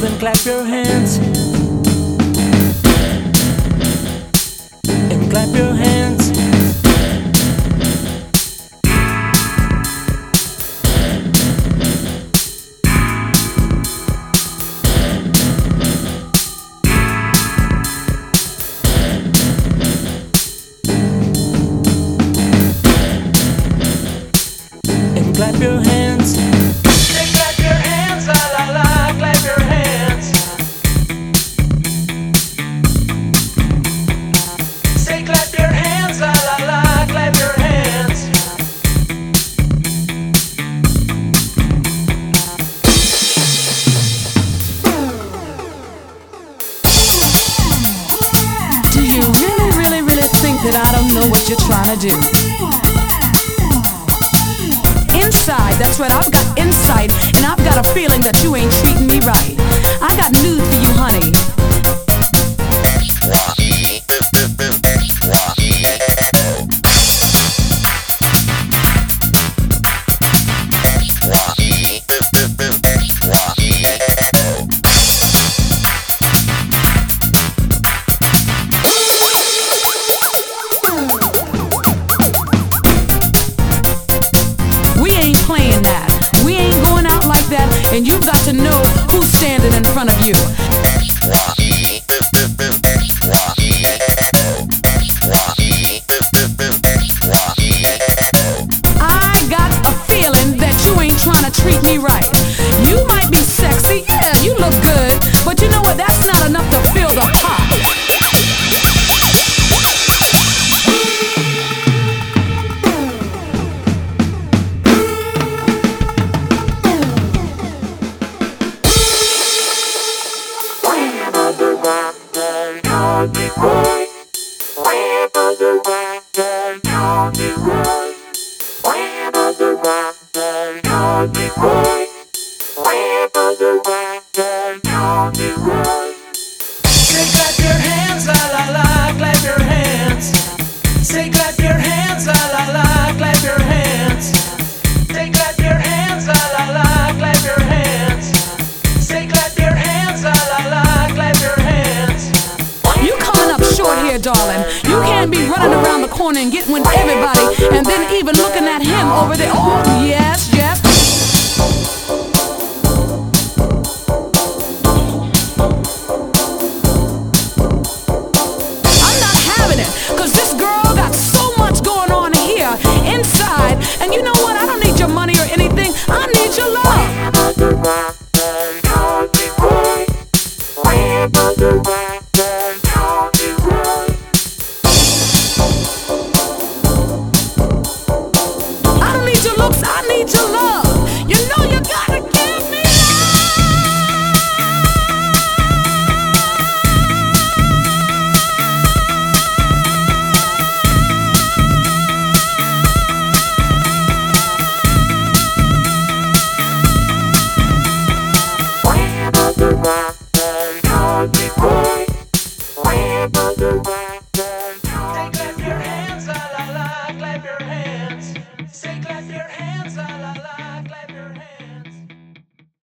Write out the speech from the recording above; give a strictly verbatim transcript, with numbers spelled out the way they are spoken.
and clap your hands. And clap your hands. And clap your hands. Say clap your hands, la la la, clap your hands. Say clap your hands, la la la, clap your hands. Do you really, really, really think that I don't know what you're trying to do? Inside, that's right, I've got insight, and I've got a feeling that you ain't treating me right. I got news for you, honey. Playing that. We ain't going out like that, and you've got to know who's standing in front of you. I got a feeling that you ain't trying to treat me right. You might be sexy, yeah, you look good, but you know what? That's not enough to fill the pot. Say clap your hands, la la la, clap your hands. Say clap your hands, la la la, clap your hands. Say clap your hands, la la la, clap your hands. Say clap your hands, la la la, clap your hands. You coming up short here, darling. You can't be running around the corner and getting with everybody and then even